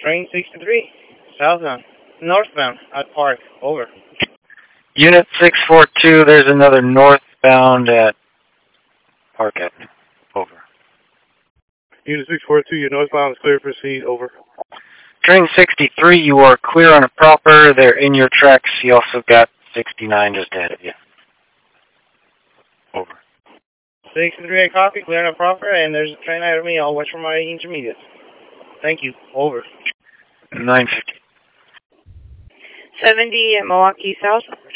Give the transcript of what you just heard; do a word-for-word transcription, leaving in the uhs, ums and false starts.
Train sixty-three, southbound, northbound at Park. Over. Unit six four two, there's another northbound at Park Avenue. Over. Unit six four two, you're northbound is clear to proceed. Over. Train sixty-three, you are clear on a proper. They're in your tracks. You also got sixty-nine just ahead of you. Over. sixty-three, I copy, clear and proper, and there's a train ahead of me. I'll watch for my intermediate. Thank you. Over. nine fifty. seventy at Milwaukee South.